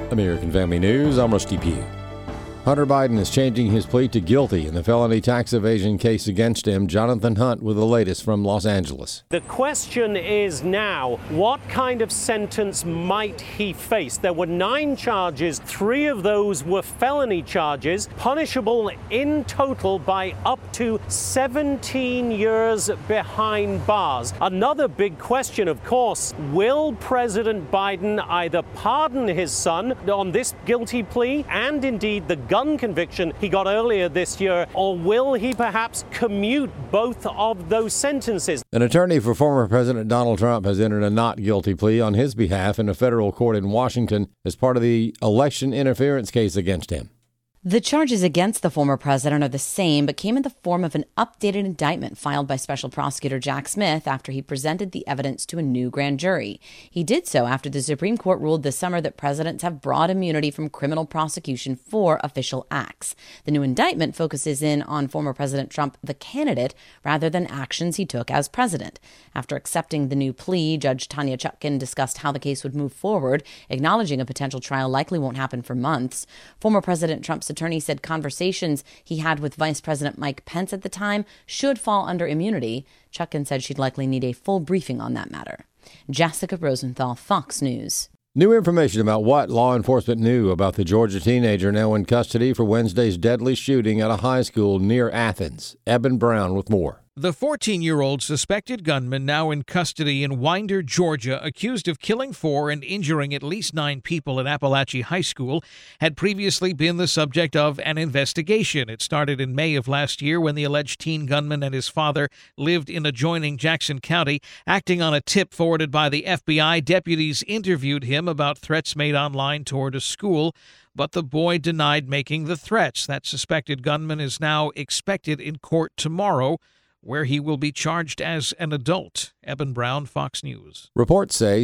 American Family News, I'm Rusty Pugh. Hunter Biden is changing his plea to guilty in the felony tax evasion case against him. Jonathan Hunt with the latest from Los Angeles. The question is now, what kind of sentence might he face? There were 9 charges. 3 of those were felony charges, punishable in total by up to 17 years behind bars. Another big question, of course, will President Biden either pardon his son on this guilty plea and indeed the gun conviction he got earlier this year, or will he perhaps commute both of those sentences? An attorney for former President Donald Trump has entered a not guilty plea on his behalf in a federal court in Washington as part of the election interference case against him. The charges against the former president are the same, but came in the form of an updated indictment filed by Special Prosecutor Jack Smith after he presented the evidence to a new grand jury. He did so after the Supreme Court ruled this summer that presidents have broad immunity from criminal prosecution for official acts. The new indictment focuses in on former President Trump, the candidate, rather than actions he took as president. After accepting the new plea, Judge Tanya Chutkan discussed how the case would move forward, acknowledging a potential trial likely won't happen for months. Former President Trump's attorney said conversations he had with Vice President Mike Pence at the time should fall under immunity. Chutkan said she'd likely need a full briefing on that matter. Jessica Rosenthal, Fox News. New information about what law enforcement knew about the Georgia teenager now in custody for Wednesday's deadly shooting at a high school near Athens. Eben Brown with more. The 14-year-old suspected gunman now in custody in Winder, Georgia, accused of killing 4 and injuring at least 9 people at Appalachia High School, had previously been the subject of an investigation. It started in May of last year when the alleged teen gunman and his father lived in adjoining Jackson County. Acting on a tip forwarded by the FBI, deputies interviewed him about threats made online toward a school, but the boy denied making the threats. That suspected gunman is now expected in court tomorrow, where he will be charged as an adult. Eben Brown, Fox News. Reports say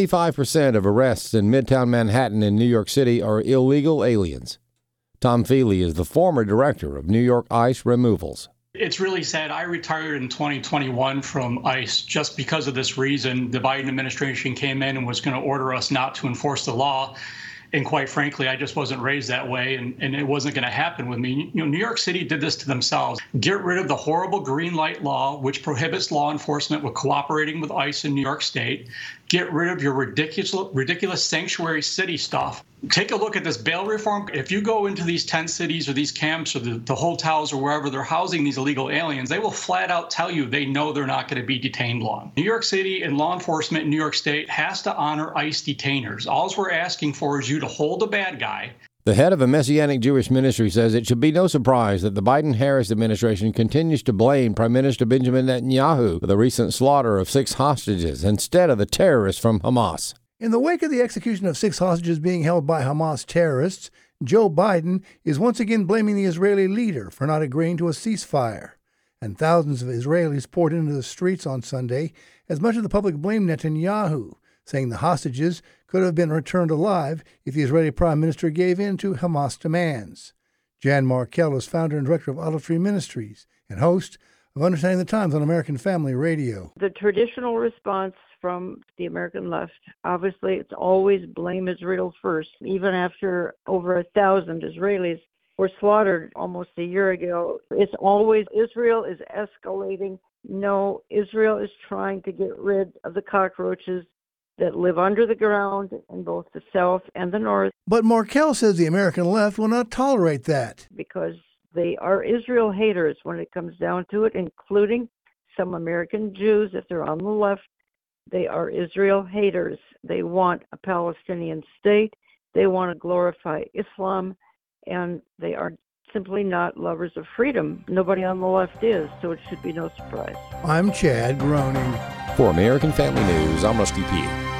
75% of arrests in Midtown Manhattan in New York City are illegal aliens. Tom Feely is the former director of New York ICE removals. It's really sad. I retired in 2021 from ICE just because of this reason. The Biden administration came in and was going to order us not to enforce the law. And quite frankly, I just wasn't raised that way, and it wasn't going to happen with me. New York City did this to themselves. Get rid of the horrible green light law, which prohibits law enforcement with cooperating with ICE in New York State. Get rid of your ridiculous sanctuary city stuff. Take a look at this bail reform. If you go into these tent cities or these camps or the hotels or wherever they're housing these illegal aliens, they will flat out tell you they know they're not going to be detained long. New York City and law enforcement in New York State has to honor ICE detainers. All we're asking for is you to hold a bad guy. The head of a Messianic Jewish ministry says it should be no surprise that the Biden-Harris administration continues to blame Prime Minister Benjamin Netanyahu for the recent slaughter of 6 hostages instead of the terrorists from Hamas. In the wake of the execution of 6 hostages being held by Hamas terrorists, Joe Biden is once again blaming the Israeli leader for not agreeing to a ceasefire. And thousands of Israelis poured into the streets on Sunday as much of the public blamed Netanyahu, saying the hostages could have been returned alive if the Israeli Prime Minister gave in to Hamas demands. Jan Markell is founder and director of Olive Tree Ministries and host of Understanding the Times on American Family Radio. The traditional response from the American left, obviously, it's always blame Israel first. Even after over 1,000 Israelis were slaughtered almost a year ago, it's always Israel is escalating. No, Israel is trying to get rid of the cockroaches that live under the ground in both the South and the North. But Markell says the American left will not tolerate that. Because they are Israel haters when it comes down to it, including some American Jews, if they're on the left. They are Israel haters. They want a Palestinian state. They want to glorify Islam, and they are simply not lovers of freedom. Nobody on the left is, so it should be no surprise. I'm Chad Groening. For American Family News, I'm Rusty Pugh.